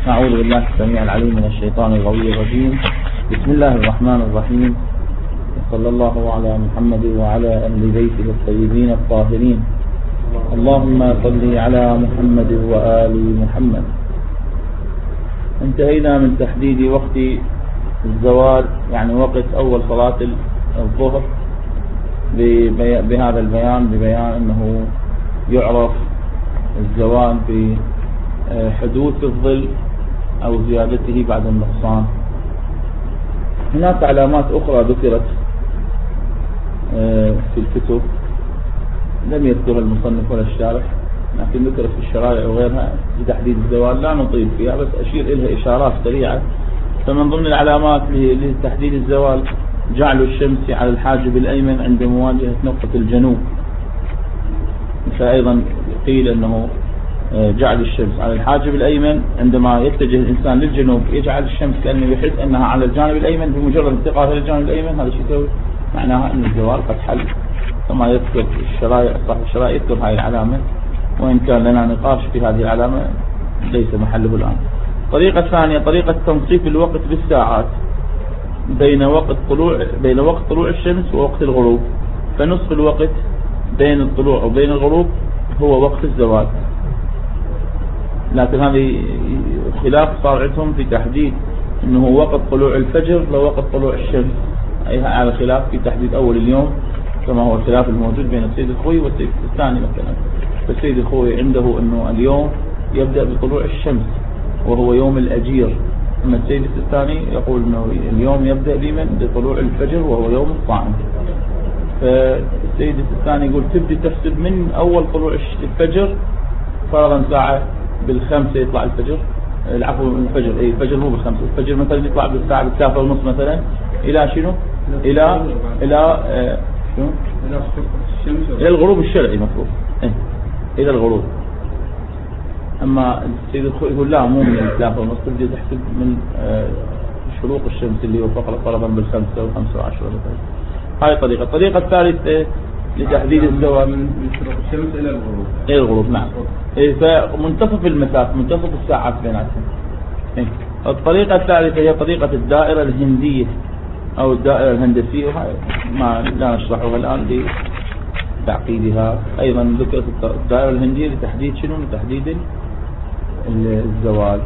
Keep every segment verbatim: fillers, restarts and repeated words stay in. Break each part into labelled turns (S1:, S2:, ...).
S1: أعوذ بالله السميع العليم من الشيطان الغوي الرجيم. بسم الله الرحمن الرحيم، صلى الله على محمد وعلى أهل بيته الطيبين الطاهرين. اللهم صل على محمد وآل محمد. انتهينا من تحديد وقت الزوال، يعني وقت أول صلاة الظهر، بهذا البيان ببيان أنه يعرف الزوال بحدوث الظل أو زيادته بعد النقصان. هناك علامات أخرى ذكرت في الكتب لم يذكرها المصنف ولا الشارح، لكن ذكرت في الشرائع وغيرها لتحديد الزوال، لا نطيل فيها بس أشير إلها إشارات سريعة. فمن ضمن العلامات لتحديد الزوال جعل الشمس على الحاجب الأيمن عند مواجهة نقطة الجنوب. فأيضا قيل أنه جعل الشمس على الحاجب الأيمن عندما يتجه الإنسان للجنوب، يجعل الشمس كأنه يحس أنها على الجانب الأيمن، بمجرد انتقالها للجانب الأيمن هذا شيء معناها أن الزوال قد حل، كما يذكر الشرائع. صاحب الشرائع يذكر هذه العلامة، وإن كان لنا نقاش في هذه العلامة ليس محله الآن. طريقة ثانية طريقة تنصيف الوقت بالساعات بين وقت طلوع بين وقت طلوع الشمس ووقت الغروب، فنصف الوقت بين الطلوع وبين الغروب هو وقت الزوال. لكن هذه خلاف صار عندهم في تحديد انه وقت طلوع الفجر لوقت طلوع الشمس، اي على خلاف في تحديد اول اليوم، كما هو الخلاف الموجود بين السيد الخوي والسيد الثاني. مثلا فالسيد الخوي عنده انه اليوم يبدأ بطلوع الشمس وهو يوم الأجير، اما السيد الثاني يقول انه اليوم يبدأ بمن بطلوع الفجر وهو يوم الصائم. فالسيد الثاني يقول تبدي تحسب من اول طلوع الفجر، فرضا ساعة بالخمسة يطلع الفجر، العفو الفجر اي الفجر مو بالخمسة، الفجر مثلا يطلع بالساعة بالثلاثة ونص مثلا الى شنو؟ الى الى آه شنو؟ الى الغروب الشرعي مفروض، إيه؟ الى الغروب. اما السيد الخوي يقول لا، مو من الثلاثة ونص، تبدي تحسب من آه شروق الشمس اللي هو فرضا بالخمسة وخمسة وعشرة مثلا. هاي طريقة. الطريقة الثالثة لتحديد الزوال
S2: من شروق الشمس الى الغروب.
S1: الى الغروب نعم. إيه فمنتصف المسافة، منتصف الساعات بيناتهم. إيه. الطريقة الثالثة هي طريقة الدائرة الهندية او الدائرة الهندسية، وهاي ما لا نشرحها الآن لتعقيدها. ايضا ذكرت الدائرة الهندية لتحديد شنو؟ لتحديد الزوال.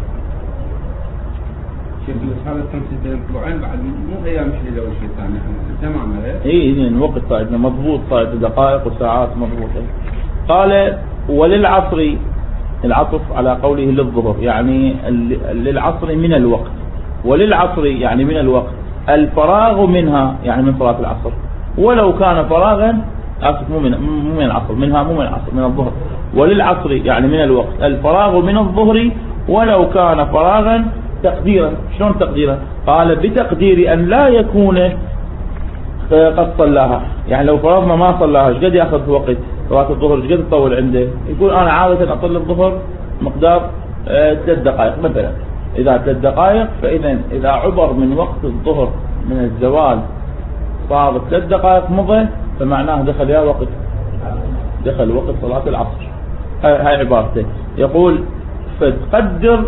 S2: شوف هذا التنصيب بين الطلوعين بعد مو ايام شيء ولا شيء ثاني، تمام عليه.
S1: اي اذا وقت صاعدنا مضبوط، صاعد دقائق وساعات مضبوطة. قال وللعصر، العطف على قوله للظهر، يعني للعصر من الوقت، وللعصر يعني من الوقت الفراغ منها، يعني من صلاة العصر، ولو كان فراغا اسف مو من مو من العصر، منها مو من العصر، من الظهر. وللعصر يعني من الوقت الفراغ من الظهر ولو كان فراغا تقديرا. شلون تقديرا؟ قال بتقدير أن لا يكون قد صلاها، يعني لو فرضنا ما صلاها ايش قد ياخذ وقت صلاة الظهر، ايش قد تطول عنده؟ يقول انا عادة اصلي الظهر مقدار ثلاث دقائق مثلا. اذا ثلاث دقائق، فاذا اذا عبر من وقت الظهر من الزوال صار ثلاث دقائق مضى، فمعناه دخل يا وقت دخل وقت صلاة العصر. هاي عبارته. يقول فتقدر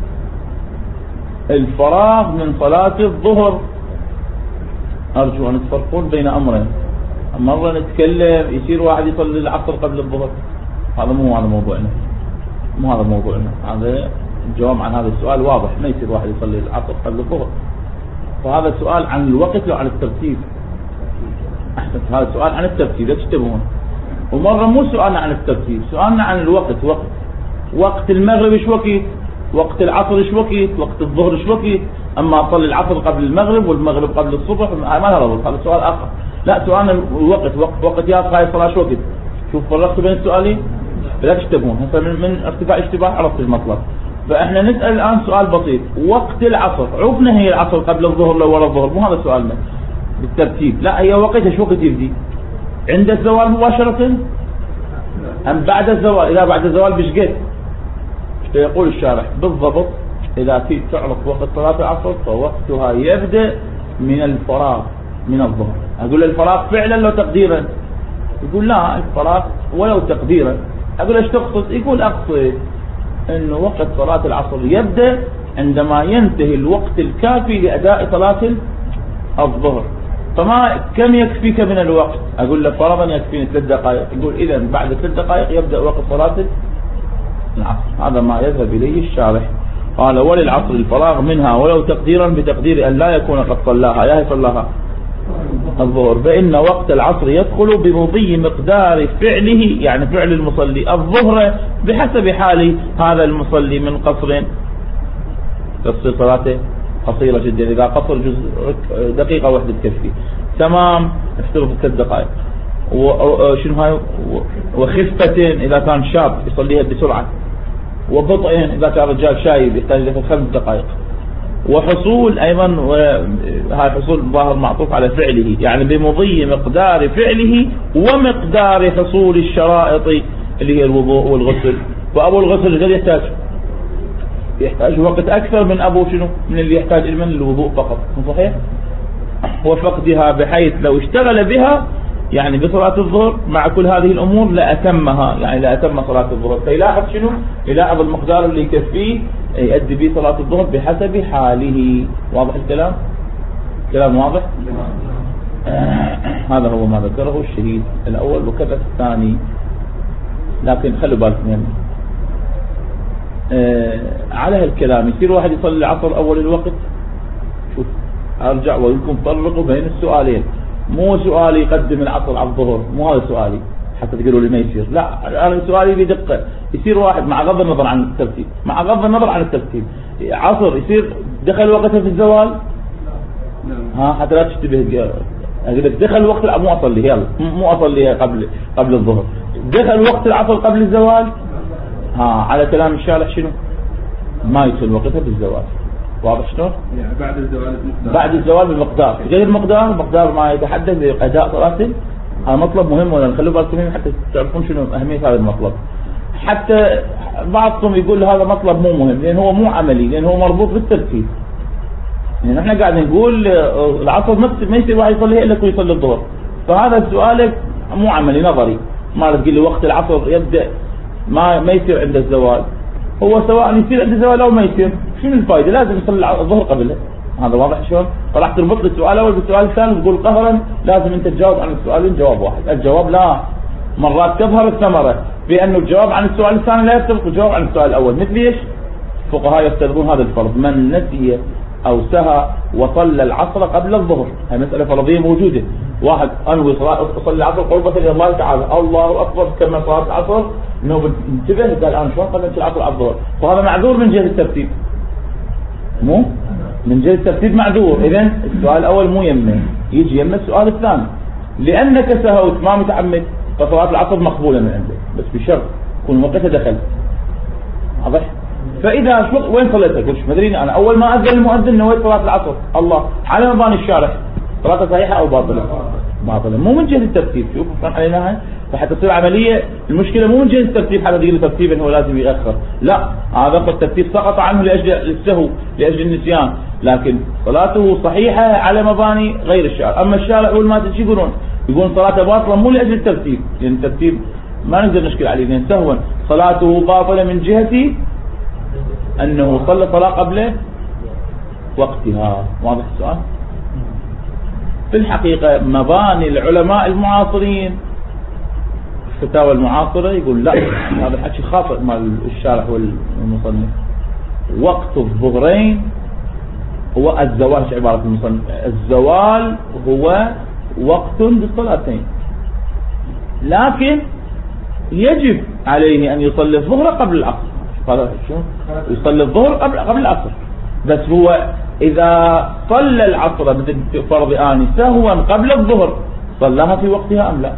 S1: الفراغ من صلاة الظهر. أرجو أن تفرقون بين أمرين، مرة نتكلم يصير واحد يصلي العصر قبل الظهر، هذا مو هذا موضوعنا، مو هذا موضوعنا. هذا الجواب عن هذا السؤال واضح، ما يصير واحد يصلي العصر قبل الظهر. فهذا السؤال عن الوقت لو عن الترتيب. أحسن، هذا السؤال عن الترتيب لا تشتبهون. ومرة مو سؤالنا عن الترتيب، سؤالنا عن الوقت. وقت وقت المغرب ايش وقت؟ وقت العصر ايش وقت؟ وقت الظهر ايش وقت؟ اما اصلي العصر قبل المغرب والمغرب قبل الصبح ما لها ربط، هذا سؤال اخر. لا، سؤالنا الوقت. وقت وقت يا اخي الصلاه ايش وقت؟ شوف فرقت بين السؤالين، لا تشتبهون. هسه من, من ارتفاع اشتباه عرفت المطلب. فاحنا نسال الان سؤال بسيط، وقت العصر عرفنا هي العصر قبل الظهر لو ورا الظهر، مو هذا سؤالنا بالترتيب. لا، هي وقت ايش وقت يبدي؟ عند الزوال مباشره ام بعد الزوال؟ اذا بعد الزوال بشقد؟ فيقول الشارح بالضبط إذا في تعرف وقت صلاة العصر فوقتها يبدأ من الفراغ من الظهر. أقول الفراغ فعلا لو تقديرا؟ يقول لا، الفراغ ولو تقديرا. أقول ايش تقصد؟ يقول أقصد أنه وقت صلاة العصر يبدأ عندما ينتهي الوقت الكافي لأداء صلاة الظهر. فما كم يكفيك من الوقت؟ أقول لك فرضا يكفيني ثلاث دقائق، يقول إذا بعد ثلاث دقائق يبدأ وقت صلاة العصر. هذا ما يذهب إليه الشارح. قال وللعصر الفراغ منها ولو تقديرا بتقدير أن لا يكون قد صلاها، يا هي صلاها الظهر، فإن وقت العصر يدخل بمضي مقدار فعله، يعني فعل المصلي الظهر بحسب حال هذا المصلي من قصر، تصير صلاته قصيرة جدا، إذا قصر جزء دقيقة واحدة تكفي، تمام افترض ثلاث دقائق، وشنو هاي وخفة إذا كان شاب يصليها بسرعة، وبطء إذا كان رجال شايب يحتاج له خمس دقائق، وحصول أيضا هاي حصول ظاهر معطوف على فعله، يعني بمضي مقدار فعله ومقدار حصول الشرائط اللي هي الوضوء والغسل. وأبو الغسل قد يحتاج يحتاج وقت أكثر من أبو شنو من اللي يحتاج من الوضوء فقط، صحيح؟ وفقدها بحيث لو اشتغل بها يعني بصلاة الظهر مع كل هذه الأمور لأتمها، يعني لأتم صلاة الظهر. فيلاحظ شنو؟ يلاحظ المقدار اللي يكفيه يؤدي به صلاة الظهر بحسب حاله. واضح الكلام؟ كلام واضح؟ آه هذا هو ما ذكره الشهيد الأول وكذا الثاني. لكن خلوا بالكم يعني آه على هالكلام يصير واحد يصلي العصر أول الوقت. شوف أرجع ويكون فرقوا بين السؤالين، مو سؤالي يقدم العصر على الظهر، مو هذا سؤالي حتى تقولوا لي ما يصير، لا أنا سؤالي بدقة. يصير واحد مع غض النظر عن الترتيب، مع غض النظر عن الترتيب عصر يصير دخل وقته في الزوال، ها حتى لا تشتبه، أقول لك دخل وقت مو أصلي يلا مو أصلي قبل قبل الظهر، دخل وقت العصر قبل الزوال، ها على كلام الشارح شنو؟ ما يصل وقته في الزوال. واضح شلون؟
S2: يعني بعد الزوال بمقدار،
S1: بعد الزوال بمقدار، غير المقدار مقدار ما يتحدث بأداء صلاته. هذا مطلب مهم، ولا نخلوا بالكم حتى تعرفون شنو أهمية هذا المطلب. حتى بعضكم يقول هذا مطلب مو مهم لأن هو مو عملي، لأن هو مربوط بالترتيب. يعني احنا قاعد نقول العصر ما يصير واحد يصلي إلا كل يصلي الظهر، فهذا سؤالك مو عملي نظري. ما تقول لي وقت العصر يبدأ ما ما يصير عند الزوال، هو سواء يصير عند الزوال أو ما يصير شنو الفائدة؟ لازم يصلي الظهر قبله. هذا واضح شلون؟ فراح تربط لي السؤال الأول بالسؤال الثاني وتقول قهرا لازم أنت تجاوب عن السؤالين جواب واحد. الجواب لا، مرات تظهر الثمرة بأنه الجواب عن السؤال الثاني لا يرتبط بالجواب عن السؤال الأول. مثل ايش؟ فقهاء يفترضون هذا الفرض، من نسي أو سهى وصلى العصر قبل الظهر، هذه مسألة فرضية موجودة. واحد أنوي صلى العصر قربة إلى الله تعالى، الله أكبر كما صلاة العصر، إنه انتبه قال أنا شلون قبلت العصر على الظهر، فهذا معذور من جهة الترتيب، مو من جهة الترتيب معذور. إذن السؤال الأول مو يمه، يجي يمه السؤال الثاني. لأنك سهوت ما متعمد فصلاة العصر مقبولة من عندك، بس بشرط كل وقتها دخل. واضح؟ فإذا شو وين صليت؟ أقول ما أدري أنا أول ما أذن المؤذن نويت صلاة العصر، الله على مباني الشارع صلاة صحيحة أو باطلة؟ باطلة، مو من جهة الترتيب. شوف كان عليناها فحتى تصير عملية. المشكلة مو من جهة الترتيب، حتى تقول ترتيبا هو لازم يأخر، لا هذا الترتيب سقط عنه لأجل السهو لأجل النسيان، لكن صلاته صحيحة على مباني غير الشارع. أما الشارع أول ما تجي يقولون يقولون صلاته باطلة مو لأجل الترتيب، لأن يعني الترتيب ما نقدر نشكل عليه، لأن سهوا صلاته باطلة من جهة أنه صلى صلاة قبل وقتها. واضح السؤال؟ في الحقيقة مباني العلماء المعاصرين الفتاوى المعاصرة يقول لا، هذا الحكي خاطئ مال الشارح والمصنف. وقت الظهرين هو الزوال، عبارة المصنف الزوال هو وقت بالصلاتين، لكن يجب عليه أن يصلي الظهر قبل العصر. هذا شو يصلي الظهر قبل قبل العصر، بس هو إذا صلى العصر مثل فرض آني سهوا قبل الظهر صلاها في وقتها أم لا؟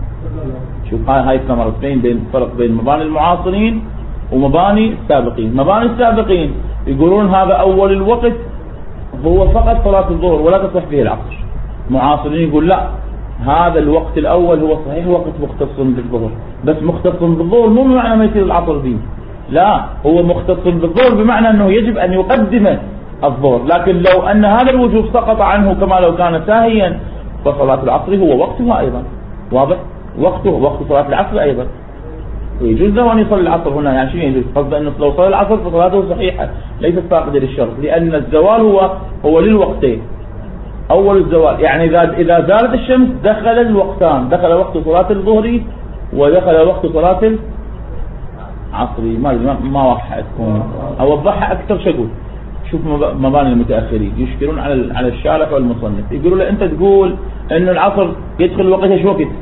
S1: شوف هاي هاي الثمرة بين بين فرق بين مباني المعاصرين ومباني السابقين. مباني السابقين يقولون هذا أول الوقت هو فقط صلاة الظهر ولا تصح فيه العصر. معاصرين يقول لا، هذا الوقت الأول هو صحيح وقت مختص بالظهر، بس مختص بالظهر مو بمعنى ما يصير العصر فيه، لا هو مختص بالظهر بمعنى أنه يجب أن يقدم الظهر. لكن لو أن هذا الوجوب سقط عنه كما لو كان ساهيا فصلاة العصر هو وقتها أيضا. واضح؟ وقته وقت صلاة العصر أيضا. ويجوز له أن يصلي العصر هنا. يعني شنو يجوز؟ قصده أنه لو صلى العصر فصلاته صحيحة ليست فاقدة للشرط، لأن الزوال هو هو للوقتين. أول الزوال يعني إذا إذا زالت الشمس دخل الوقتان، دخل وقت صلاة الظهر ودخل وقت صلاة العصر. ما ما واضحة تكون، أوضحها أكثر. شو أقول؟ شوف مباني المتأخرين يشكلون على على الشارح والمصنف، يقولوا له أنت تقول إنه العصر يدخل وقتها شو وقت؟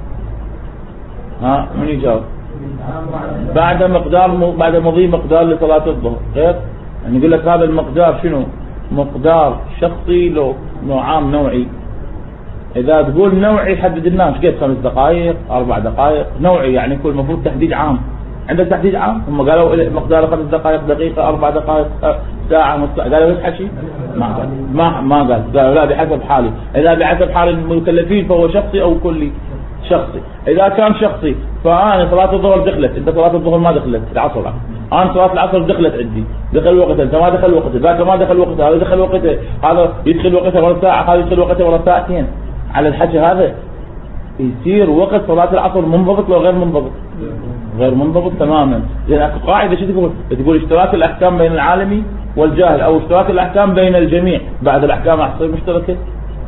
S1: ها من يجاوب؟ بعد مقدار بعد مضي مقدار لصلاة الظهر. غير يعني يقول لك هذا المقدار شنو؟ مقدار شخصي لو نوع عام نوعي. إذا تقول نوعي حدد الناس قد خمس دقائق أربع دقائق نوعي، يعني يكون المفروض تحديد عام. عندك تحديد عام؟ هم قالوا مقدار خمس دقائق دقيقة أربع دقائق ساعة نص ساعة، قالوا ايش حكي؟ ما قال ما ما قال قالوا لا بحسب حالي. إذا بحسب حال المكلفين فهو شخصي أو كلي؟ شخصي. إذا كان شخصي فأنا صلاة الظهر دخلت، أنت صلاة الظهر ما دخلت، العصر أنا صلاة العصر دخلت عندي، دخل وقتها، أنت ما دخل وقتها، ذاك ما دخل وقتها، هذا دخل وقتها، هذا يدخل وقتها ورا ساعة، هذا يدخل وقتها ورا ساعتين. على الحكي هذا يصير وقت صلاة العصر منضبط لو غير منضبط؟ غير منضبط تماما. لأن أكو قاعدة شو تقول؟ تقول اشتراك الأحكام بين العالمي والجاهل، أو اشتراك الأحكام بين الجميع. بعد الأحكام أحصل مشتركة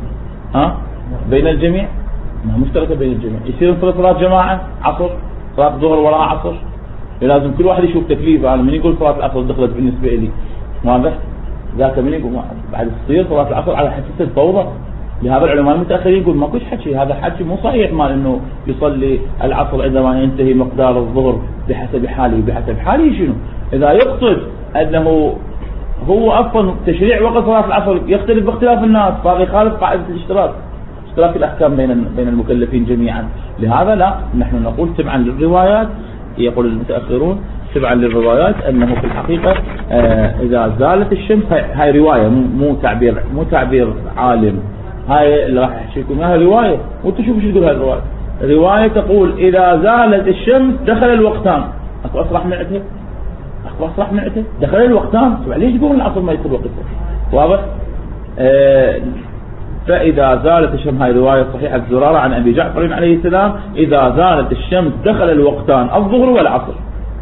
S1: ها بين الجميع، ما مشتركة بين الجميع. يصير صلاة جماعة عصر، صلاة الظهر وراء عصر، لازم كل واحد يشوف تكليفه. أنا من يقول صلاة العصر دخلت بالنسبة لي واضح، ذاك من يقول بعد تصير صلاة العصر على حسب الفوضى. لهذا العلماء المتأخرين يقول ما كش حكي، هذا حكي مو صحيح، مال انه يصلي العصر عندما ينتهي مقدار الظهر بحسب حاله. بحسب حاله شنو؟ اذا يقصد انه هو اصلا تشريع وقت صلاة العصر يختلف باختلاف الناس، فهذا يخالف قاعدة الاشتراك، اشتراك الاحكام بين بين المكلفين جميعا. لهذا لا، نحن نقول تبعا للروايات، يقول المتأخرون تبعا للروايات انه في الحقيقة آه اذا زالت الشمس، هاي رواية مو تعبير مو تعبير عالم، هاي اللي راح احكي لكم اياها روايه، وانتم شوفوا شو تقول هاي الروايه. روايه تقول اذا زالت الشمس دخل الوقتان. اكو اصرح من عندها؟ اكو اصرح من عندها؟ دخل الوقتان. ليش تقول العصر ما يدخل وقته؟ واضح؟ آه فاذا زالت الشمس، هاي روايه صحيحه الزراره عن ابي جعفر عليه السلام، اذا زالت الشمس دخل الوقتان الظهر والعصر.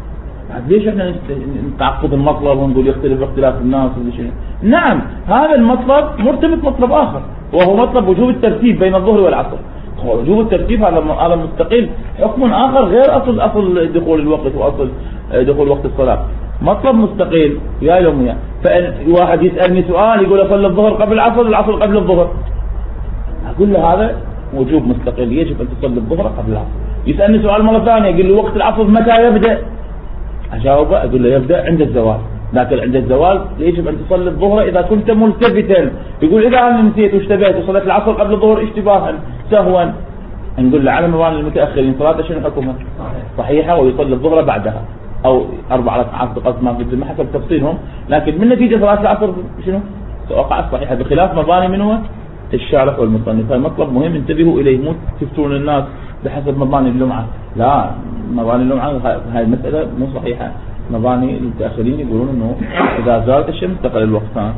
S1: ليش احنا نتعقد المطلب ونقول يختلف باختلاف الناس؟ نعم هذا المطلب مرتبط مطلب اخر، وهو مطلب وجوب الترتيب بين الظهر والعصر. وجوب الترتيب هذا هذا مستقل، حكم آخر غير أصل أصل دخول الوقت وأصل دخول وقت الصلاة، مطلب مستقل. يا يوم يا فإن واحد يسألني سؤال يقول أصلي الظهر قبل العصر، العصر قبل الظهر، أقول له هذا وجوب مستقل، يجب أن تصلي الظهر قبل العصر. يسألني سؤال مرة ثانية يقول له وقت العصر متى يبدأ؟ أجاوبه أقول له يبدأ عند الزوال، لكن عند الزوال يجب أن تصلي الظهر إذا كنت ملتفتا. يقول إذا أنا نسيت واشتبهت وصليت العصر قبل الظهر اشتباها سهوا، نقول له على مبان المتأخرين صلاة شنو حكمها؟ صحيحة، ويصلي الظهر بعدها أو أربع ركعات بقصد ما في حسب تفصيلهم، لكن من نتيجة صلاة العصر شنو؟ وقعت صحيحة، بخلاف مباني من هو؟ الشارح والمصنف. هذا مطلب مهم انتبهوا إليه، مو تفتون الناس بحسب مباني اللمعة. لا، مباني اللمعة هاي المسألة مو صحيحة. مباني المتأخرين يقولون انه اذا زالت الشمس دخل الوقتان.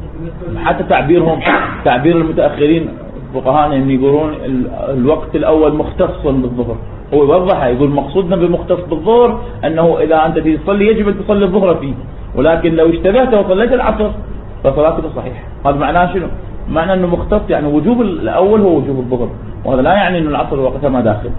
S1: حتى تعبيرهم تعبير المتأخرين فقهاء يقولون الوقت الاول مختص بالظهر، هو يوضحها يقول مقصودنا بمختص بالظهر انه اذا انت تصلي يجب ان تصلي الظهر فيه، ولكن لو اشتبهت وصليت العصر فصلاتك صحيحة. هذا معناه شنو؟ معناه انه مختص، يعني وجوب الاول هو وجوب الظهر، وهذا لا يعني انه العصر وقتها ما داخل.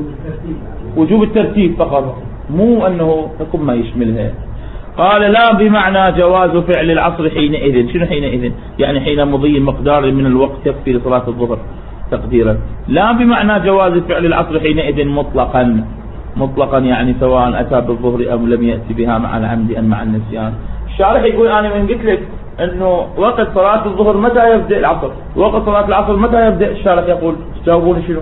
S1: وجوب الترتيب فقط، مو أنه حكم ما يشملها. قال لا بمعنى جواز فعل العصر حينئذ. شنو حينئذ؟ يعني حين مضي مقدار من الوقت يكفي لصلاة الظهر تقديرا. لا بمعنى جواز فعل العصر حينئذ مطلقا، مطلقا يعني سواء أتى بالظهر أو لم يأتي بها مع العمد أم مع النسيان. الشارح يقول أنا من قلت لك أنه وقت صلاة الظهر متى يبدأ العصر، وقت صلاة العصر متى يبدأ؟ الشارح يقول تجاوبون شنو؟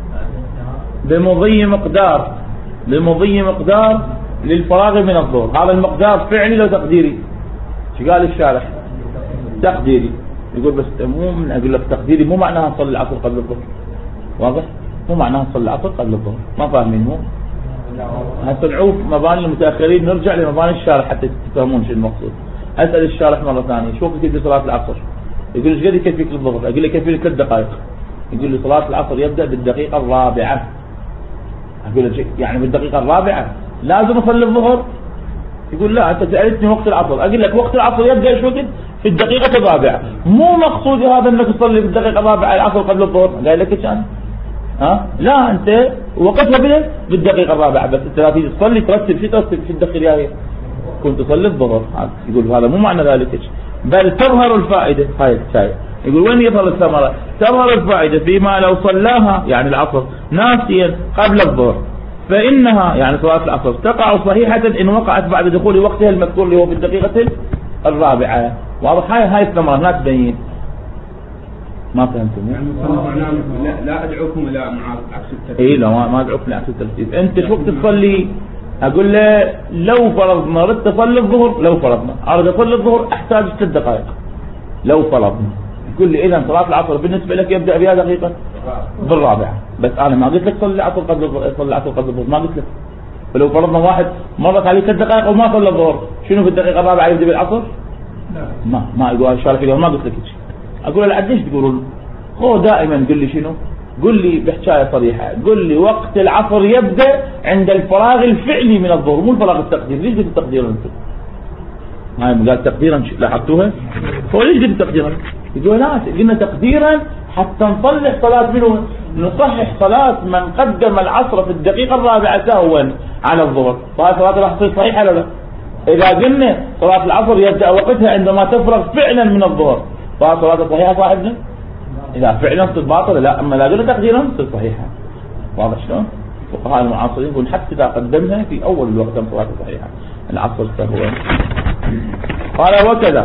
S1: بمضي مقدار، بمضي مقدار للفراغ من الظهر. هذا المقدار فعلي لو تقديري؟ شو قال الشارح؟ تقديري. يقول بس مو من اقول لك تقديري مو معناها نصلي العصر قبل الظهر، واضح؟ مو معناها نصلي العصر قبل الظهر، ما فاهمين مو؟ هسه نعوف مباني المتاخرين، نرجع لمباني الشارح حتى تفهمون شو المقصود. اسال الشارح مره ثانيه شو وقت يبدا صلاه العصر؟ يقول ايش قد يكفيك للظهر؟ اقول له يكفي لي ثلاث دقائق. يقول لي صلاه العصر يبدا بالدقيقه الرابعه. أقول له يعني بالدقيقة الرابعة لازم أصلي الظهر؟ يقول لا أنت سألتني وقت العصر، أقول لك وقت العصر يبدأ إيش وقت؟ في الدقيقة الرابعة، مو مقصودي هذا أنك تصلي في الدقيقة الرابعة العصر قبل الظهر. قال لك إيش أنا؟ ها؟ لا أنت وقتها بدأ بالدقيقة الرابعة، بس أنت لا تيجي تصلي ترتب في ترتب في الدقيقة الجاية كنت تصلي الظهر. يقول هذا مو معنى ذلك إيش، بل تظهر الفائدة. هاي الشاي يقول وين يظهر الثمرة؟ تظهر الفائدة فيما لو صلاها يعني العصر ناسيا قبل الظهر، فإنها يعني صلاة العصر تقع صحيحة إن وقعت بعد دخول وقتها المذكور اللي هو في الدقيقة الرابعة. واضح؟ هاي هاي الثمرة هناك تبين. ما فهمتم؟
S2: يعني لا, لا أدعوكم إلى عكس الترتيب.
S1: إيه لا ما ما أدعوكم إلى عكس الترتيب. أنت شو تصلي؟ أقول له لو فرضنا ردت أصلي الظهر، لو فرضنا أريد أصلي الظهر أحتاج ست دقائق لو فرضنا. يقول لي إذا صلاة العصر بالنسبة لك يبدأ بها دقيقة بالرابعة، بس أنا ما قلت لك صلي العصر قبل صلي العصر قبل الظهر، ما قلت لك. فلو فرضنا واحد مرت عليه ست دقائق وما صلى الظهر، شنو في الدقيقة الرابعة يبدأ بالعصر؟ ما ما يقول إن شاء الله ما قلت لك شيء. أقول له قديش تقولون؟ هو دائما قل لي شنو؟ قل لي بحكاية صريحة، قل لي وقت العصر يبدأ عند الفراغ الفعلي من الظهر، مو الفراغ التقديري. ليش قلت التقدير انت؟ هاي قال تقديرا لاحظتوها؟ هو ليش قلت تقديرا؟ يقول لا قلنا تقديرا حتى نصلح صلاة منه، نصحح صلاة من قدم العصر في الدقيقة الرابعة سهوا على الظهر، فهي صلاة راح تصير صحيحة ولا لا؟ إذا قلنا صلاة العصر يبدأ وقتها عندما تفرغ فعلا من الظهر، فهي صلاة صحيحة صاحبنا؟ إذا فعلا تصير باطلة لا، أما لا قلنا تقديرا تصير صحيحة. واضح شلون؟ فقهاء المعاصرين يقول حتى إذا قدمها في أول الوقت صلاة صحيحة العصر سهوا. قال وكذا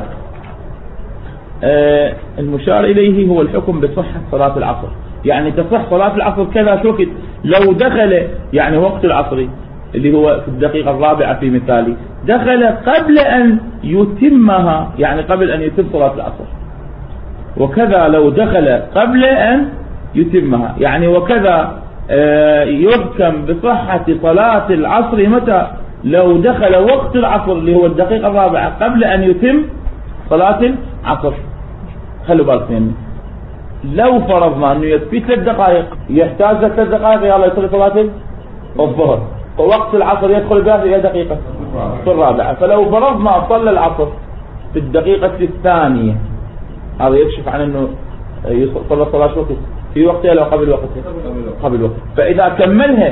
S1: آه المشار إليه هو الحكم بصحة صلاة العصر، يعني تصح صلاة العصر كذا شو وقت لو دخل يعني وقت العصر اللي هو في الدقيقة الرابعة في مثالي دخل قبل أن يتمها، يعني قبل أن يتم صلاة العصر. وكذا لو دخل قبل أن يتمها، يعني وكذا آه يحكم بصحة صلاة العصر متى؟ لو دخل وقت العصر اللي هو الدقيقة الرابعة قبل أن يتم صلاة العصر. خلوا بالكم يعني لو فرضنا أنه يكفي ثلاث دقائق يحتاج ثلاث دقائق يلا يصلي صلاة الظهر، ووقت العصر يدخل بها في دقيقة في الرابعة، فلو فرضنا صلى العصر في الدقيقة الثانية هذا يكشف عن أنه صلى صلاة وقت في وقتها لو قبل وقتها قبل وقت. فإذا كملها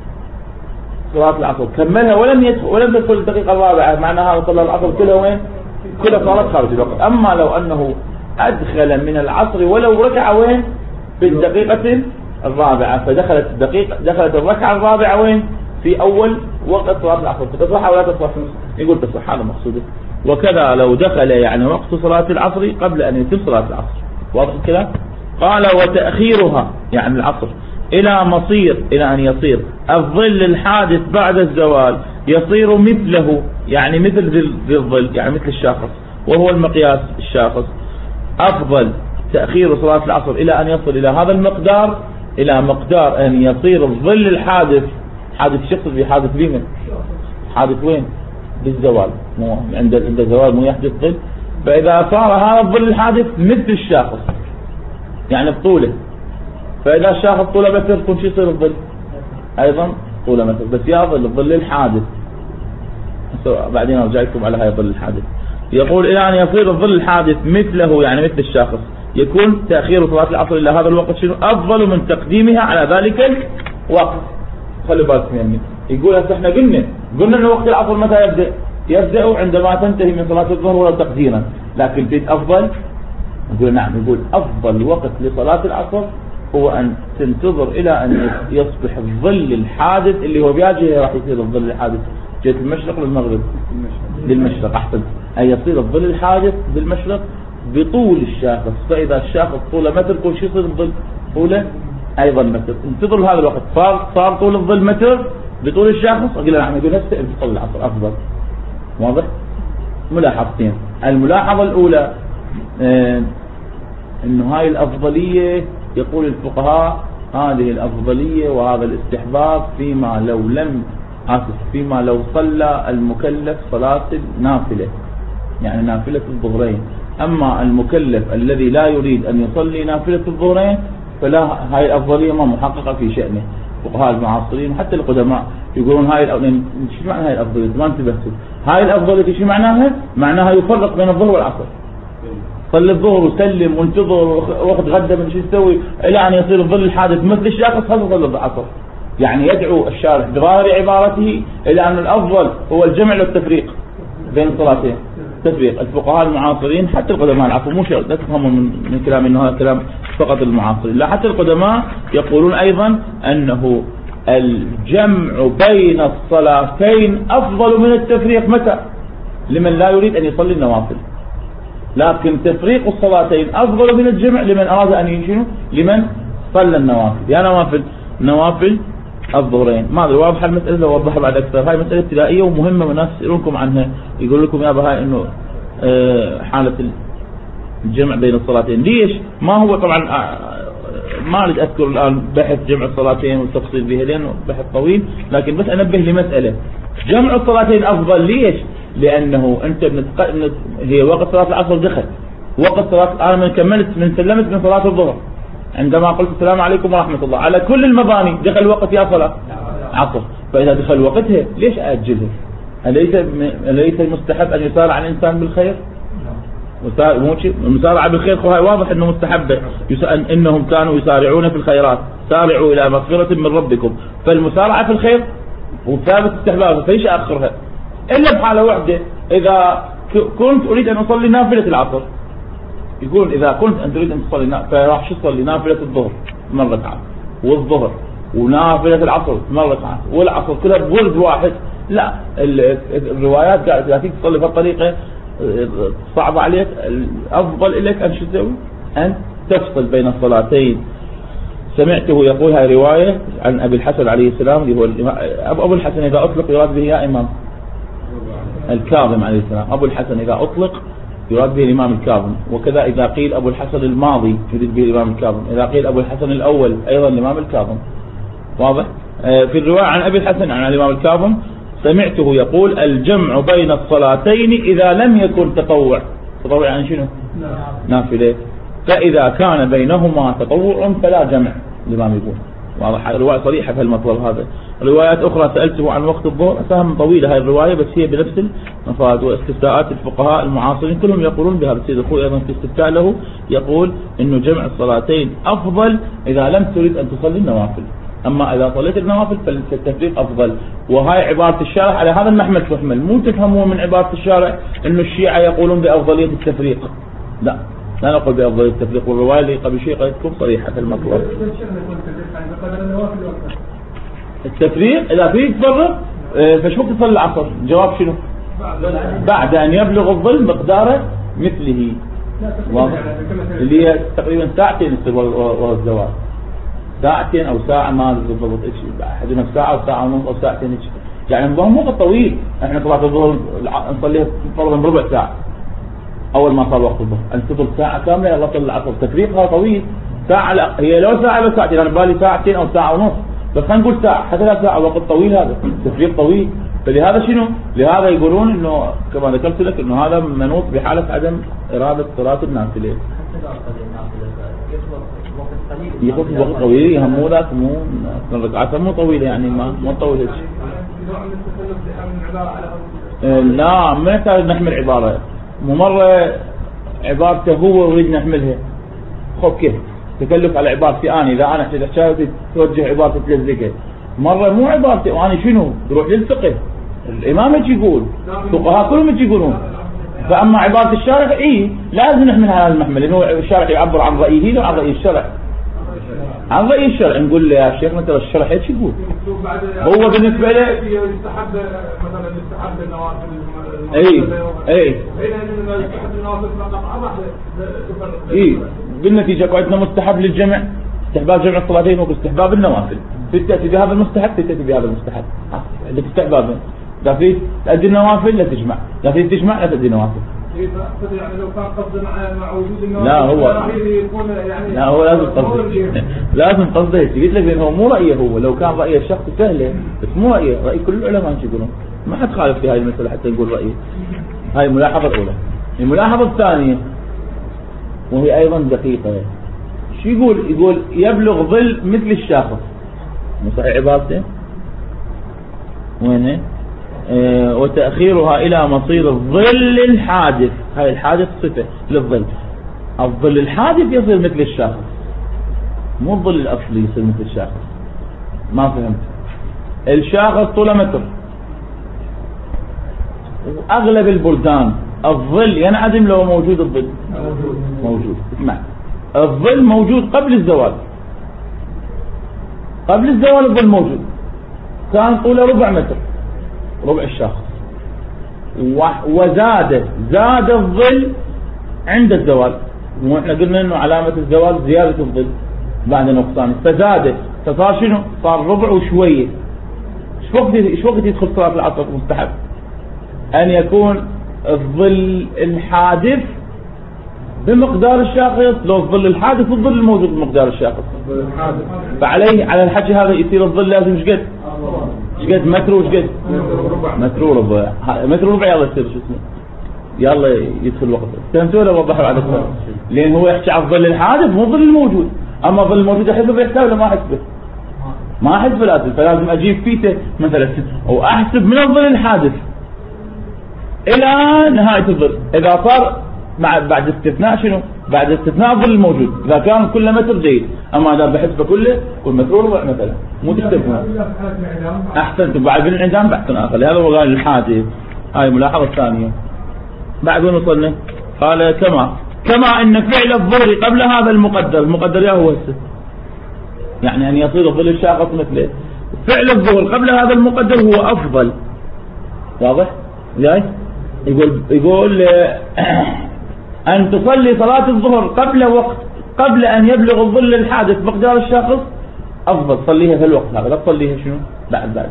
S1: صلاة العصر كملها ولم يدخل ولم تدخل الدقيقة الرابعة معناها صلى العصر كلها وين؟ كلها صارت خارج الوقت. أما لو أنه أدخل من العصر ولو ركع وين؟ في الدقيقة الرابعة، فدخلت الدقيقة دخلت الركعة الرابعة وين؟ في أول وقت صلاة العصر، تصح ولا تصح؟ يقول تصح، هذا مقصوده. وكذا لو دخل يعني وقت صلاة العصر قبل أن يتم صلاة العصر. واضح الكلام؟ قال وتأخيرها يعني العصر إلى مصير إلى أن يصير الظل الحادث بعد الزوال يصير مثله، يعني مثل ذي الظل يعني مثل الشاخص وهو المقياس الشاخص. أفضل تأخير صلاة العصر إلى أن يصل إلى هذا المقدار، إلى مقدار أن يصير الظل الحادث، حادث شخص بحادث بمن؟ حادث وين؟ بالزوال، مو عند عند الزوال مو يحدث ظل. فإذا صار هذا الظل الحادث مثل الشاخص يعني بطوله، فإذا الشاخص طوله متر يكون شو يصير الظل؟ أيضا طوله متر، بس يظل الظل الحادث. بعدين أرجع لكم على هاي الظل الحادث. يقول إلى أن يصير الظل الحادث مثله يعني مثل الشاخص، يكون تأخير صلاة العصر إلى هذا الوقت شنو؟ أفضل من تقديمها على ذلك الوقت. خلوا بالكم يعني يقول هسه احنا قلنا قلنا أن وقت العصر متى يبدأ؟ يبدأ عندما تنتهي من صلاة الظهر ولو تقديرا، لكن في أفضل يقول نعم يقول أفضل وقت لصلاة العصر هو أن تنتظر إلى أن يصبح الظل الحادث اللي هو بياجه راح يصير الظل الحادث جهة المشرق للمغرب للمشرق أحسن، أن يصير الظل الحادث بالمشرق بطول الشاخص. فإذا الشاخص طوله متر كل شيء يصير الظل طوله أيضا متر. انتظر هذا الوقت صار صار طول الظل متر بطول الشاخص. أقول نعم يقول هسه صلي العصر أفضل. واضح؟ ملاحظتين. الملاحظة الأولى آه إنه هاي الأفضلية يقول الفقهاء هذه الأفضلية وهذا الاستحباب فيما لو لم آسف فيما لو صلى المكلف صلاة النافلة يعني نافلة الظهرين. أما المكلف الذي لا يريد أن يصلي نافلة الظهرين فلا هاي الأفضلية ما محققة في شأنه، الفقهاء المعاصرين وحتى القدماء يقولون هاي الأفضلية. شو معنى هاي الأفضلية؟ ما انتبهتوا. هاي الأفضلية شو معناها؟ معناها يفرق بين الظهر والعصر. صلي الظهر وسلم وانتظر واخذ غدا من شو يسوي الى ان يصير الظل الحادث مثل الشاخص هذا صلي العصر. يعني يدعو الشارع بظاهر عبارته الى ان الافضل هو الجمع والتفريق بين الصلاتين. تفريق الفقهاء المعاصرين حتى القدماء، العفو مو شرط لا تفهموا من, من كلام انه هذا كلام فقط المعاصرين، لا حتى القدماء يقولون ايضا انه الجمع بين الصلاتين افضل من التفريق. متى؟ لمن لا يريد ان يصلي النوافل. لكن تفريق الصلاتين أفضل من الجمع لمن أراد أن يشنو، لمن صلى النوافل. يا نوافل نوافل الظهرين. ما أدري واضحة المسألة لو وضحها بعد أكثر. هاي مسألة ابتدائية ومهمة والناس يسألونكم عنها، يقول لكم يا بهاي إنه حالة الجمع بين الصلاتين ليش؟ ما هو طبعا ما أريد أذكر الآن بحث جمع الصلاتين والتفصيل بها لأنه بحث طويل، لكن بس أنبه لمسألة. جمع الصلاتين أفضل ليش؟ لأنه أنت بنتق... هي وقت صلاة العصر دخل، وقت صلاة أنا من كملت من سلمت من صلاة الظهر عندما قلت السلام عليكم ورحمة الله على كل المباني دخل وقت يا صلاة عصر، فإذا دخل وقتها ليش أأجلها؟ أليس أليس المستحب أن يسارع الإنسان بالخير؟ المسارعة بالخير هاي واضح أنه مستحبة، إنهم كانوا يسارعون في الخيرات، سارعوا إلى مغفرة من ربكم، فالمسارعة في الخير وثابت استحبابه، فليش أأخرها؟ إلا بحالة واحدة، إذا كنت أريد أن أصلي نافلة العصر، يقول إذا كنت أن تريد أن تصلي نافلة فراح شو تصلي؟ نافلة الظهر ثمان ركعات، والظهر ونافلة العصر ثمان ركعات، والعصر كلها بورد واحد. لا، الروايات قاعدة إذا تصلي بهالطريقة صعب عليك، الأفضل لك أن شو تسوي؟ أن تفصل بين الصلاتين. سمعته يقول هاي رواية عن أبي الحسن عليه السلام اللي هو أبو الحسن إذا أطلق يراد به يا إمام الكاظم عليه السلام. أبو الحسن إذا أطلق يراد به الإمام الكاظم، وكذا إذا قيل أبو الحسن الماضي يريد به الإمام الكاظم، إذا قيل أبو الحسن الأول أيضا الإمام الكاظم. واضح؟ في الرواية عن أبي الحسن عن الإمام الكاظم سمعته يقول الجمع بين الصلاتين إذا لم يكن تطوع. تطوع يعني شنو؟ نافلة. فإذا كان بينهما تطوع فلا جمع الإمام يقول. واضح؟ الرواية صريحة في المطلب هذا. روايات أخرى سألته عن وقت الظهر أسهم طويلة هاي الرواية، بس هي بنفس المفاد، واستفتاءات الفقهاء المعاصرين كلهم يقولون بهذا. السيد الخوي أيضا في استفتاء له يقول إنه جمع الصلاتين أفضل إذا لم تريد أن تصلي النوافل، أما إذا صليت النوافل فالتفريق أفضل. وهاي عبارة الشارع على هذا المحمل تحمل، مو تفهموا من عبارة الشارع إنه الشيعة يقولون بأفضلية التفريق، لا لا نقول بأفضلية التفريق. والرواية اللي قبل شيء قد تكون صريحة في المطلب. التفريق إذا فيه تفرق فشو تصلي العصر؟ جواب شنو؟ بعد أن يبلغ الظل مقداره مثله، واضح؟ اللي هي تقريبا ساعتين ورا الزواج، ساعتين أو ساعة ما بالضبط إيش، أحدنا ساعة أو ساعة ونص أو ساعتين إيش، يعني الظهر مو طويل. إحنا صلاة الظهر نصليها فرضا بربع ساعة أول ما صار وقت الظهر، انتظر ساعة كاملة يلا صلي العصر. تفريقها طويل ساعة، لا هي لو ساعة لو ساعتين، أنا بالي ساعتين أو ساعة ونص، بس خلينا نقول ساعة حتى لا ساعة، وقت طويل هذا تفريق طويل. فلهذا شنو؟ لهذا يقولون إنه كما ذكرت لك إنه هذا منوط بحالة عدم إرادة صلاة النافلة. يخط وقت طويل يهمو ذاك مو ركعات مو طويلة، يعني ما مو طويلة. لا ما يحتاج نحمل عبارة، مو مرة عبارته هو يريد نحملها. خب كيف تكلف على عبارتي أنا، إذا أنا احتاج توجه عبارتي تلزقها مرة مو عبارتي وأنا شنو تروح للفقه. الإمام يجي يقول، فقهاء كلهم يجي يقولون. فأما عبارة الشارع إيه لازم نحملها على المحمل، لأنه الشارع يعبر عن رأيه لا عن رأي الشرع. عن رأي الشرع نقول له يا شيخنا ترى الشرع ايش يقول؟ هو بالنسبة له
S2: يستحب مثلا يستحب النوافل.
S1: اي اي اي بالنتيجة قعدنا مستحب للجمع، استحباب جمع الصلاتين واستحباب النوافل. تأتي بهذا المستحب تأتي بهذا المستحب، اللي استحبابه. لا في تأدي النوافل لا تجمع، لا في تجمع لا تأدي النوافل.
S2: يعني لو كان قصد مع وجود النوافل
S1: لا هو
S2: يعني
S1: لا هو لازم قصده لازم قصده قلت لك لأنه مو رأيه هو، لو كان رأي الشخص سهلة بس مو رأيه، رأي كل العلماء يقولون، ما حد خالف في هذه المسألة حتى نقول رأيه. هاي الملاحظة الأولى. الملاحظة الثانية وهي أيضا دقيقة، شو يقول؟ يقول يبلغ ظل مثل الشاخص. مو صحيح عبارته؟ وين اه وتأخيرها إلى مصير الظل الحادث. هاي الحادث صفة للظل. الظل الحادث يصير مثل الشاخص، مو الظل الأصلي يصير مثل الشاخص. ما فهمت. الشاخص طوله متر، وأغلب البلدان الظل ينعدم لو موجود الظل. موجود. اسمع، الظل موجود قبل الزوال. قبل الزوال الظل موجود، كان طوله ربع متر، ربع الشاخص، وزاد زاد الظل عند الزوال. واحنا قلنا انه علامة الزوال زيادة الظل بعد نقصانه، فزاد فصار شنو؟ صار ربع وشوية. ايش وقت ايش وقت يدخل صلاة العصر مستحب؟ ان يكون الظل الحادث بمقدار الشاخص، لو الظل الحادث والظل الموجود بمقدار الشاخص. فعليه على الحكي هذا يصير الظل لازم ايش قد؟ ايش قد؟ متر وش قد؟ متر وربع. متر وربع. يلا يصير شو اسمه؟ يلا يدخل وقت. فهمتوا ولا وضحوا على الكلام؟ لان هو يحكي على الظل الحادث مو الظل الموجود. اما الظل الموجود احسبه بحساب ولا ما احسبه؟ ما احسبه لازم. فلازم اجيب فيته مثلا واحسب من الظل الحادث الى نهاية الظل. اذا صار مع بعد استثناء شنو؟ بعد استثناء الظل الموجود. اذا كان كله متر جيد، اما اذا بحسبه كله كل متر وربع مثلا مو تكتفون. احسنتم. بعد بالانعدام بحث اخر. هذا هو قال الحادث. هاي ملاحظة ثانية. بعد وين وصلنا؟ قال كما كما ان فعل الظهر قبل هذا المقدر. المقدر يا هو هسه يعني ان يصير الظل الشاخص مثله. فعل الظهر قبل هذا المقدر هو افضل. واضح؟ جاي يقول يقول ان تصلي صلاة الظهر قبل وقت قبل ان يبلغ الظل الحادث مقدار الشاخص افضل. تصليها في الوقت هذا، لا تصليها شنو بعد بعد.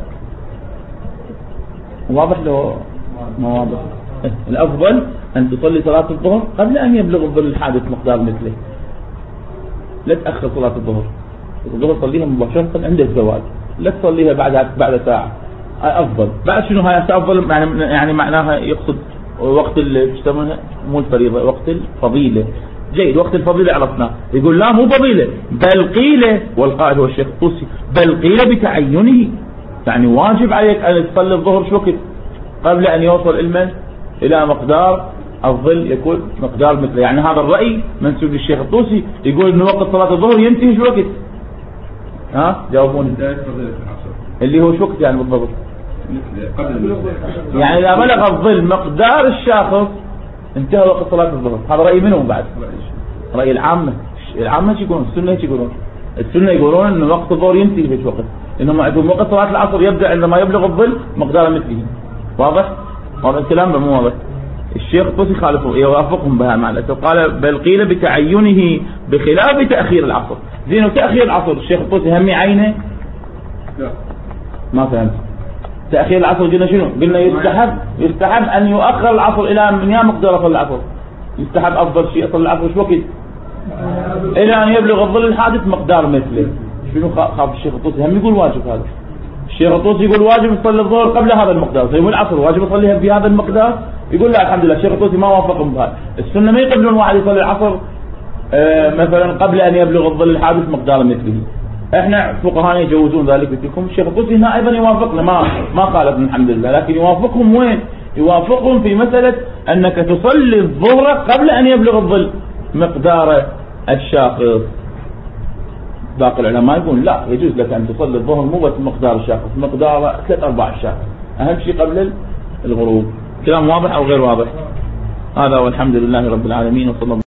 S1: واضح لو ما واضح؟ الافضل ان تصلي صلاة الظهر قبل ان يبلغ الظل الحادث مقدار مثله. لا تأخر صلاة الظهر. الظهر صليها مباشرة عند الزوال، لا تصليها بعد بعد ساعة. افضل. بعد شنو هاي افضل؟ يعني يعني معناها يقصد وقت يسمونها مو الفريضة، وقت الفضيلة. جيد. وقت الفضيلة عرفناه. يقول لا مو فضيلة، بل قيل، والقائل هو الشيخ الطوسي، بل قيل بتعينه. يعني واجب عليك ان تصلي الظهر شو وقت؟ قبل ان يوصل المن الى مقدار الظل يكون مقدار مثله. يعني هذا الرأي منسوب للشيخ الطوسي، يقول ان وقت صلاة الظهر ينتهي شو وقت؟ ها جاوبوني. اللي هو شو وقت يعني بالضبط؟ يعني اذا بلغ الظل مقدار الشاخص انتهى وقت صلاة الظهر. هذا رأي منهم بعد؟ رأي العامة. العامة شو يقولون؟ السنة شو يقولون؟ السنة يقولون ان وقت الظهر ينتهي في وقت، انهم عندهم وقت صلاة العصر يبدأ عندما يبلغ الظل مقدار مثله. واضح؟ هذا الكلام مو واضح. الشيخ الطوسي خالفه يوافقهم بها مع الأسف. قال بل قيل بتعينه بخلاف تأخير العصر. زين. وتأخير العصر الشيخ الطوسي هم عينه؟ لا ما فهمت. تأخير العصر قلنا شنو؟ قلنا يستحب يستحب أن يؤخر العصر إلى من يا مقدار صلاة العصر. يستحب أفضل شيء صلاة العصر شو وقت؟ إلى أن يبلغ الظل الحادث مقدار مثله. شنو خاف الشيخ الطوسي؟ هم يقول واجب هذا. الشيخ الطوسي يقول واجب يصلي الظهر قبل هذا المقدار، فيقول العصر واجب يصليها بهذا المقدار. يقول لا الحمد لله الشيخ الطوسي ما وافقهم بهذا. السنة ما يقبلون واحد يصلي العصر آه مثلا قبل أن يبلغ الظل الحادث مقدار مثله. احنا فقهاء يجوزون ذلك فيكم. الشيخ الطوسي هنا ايضا يوافقنا، ما ما خالفنا الحمد لله، لكن يوافقهم وين؟ يوافقهم في مسألة انك تصلي الظهر قبل ان يبلغ الظل مقدار الشاخص. باقي العلماء يقول لا يجوز لك ان تصلي الظهر مو بس مقدار الشاخص، مقدار ثلاث ارباع الشاخص، اهم شيء قبل الغروب. كلام واضح او غير واضح؟ هذا والحمد لله رب العالمين وصلى الله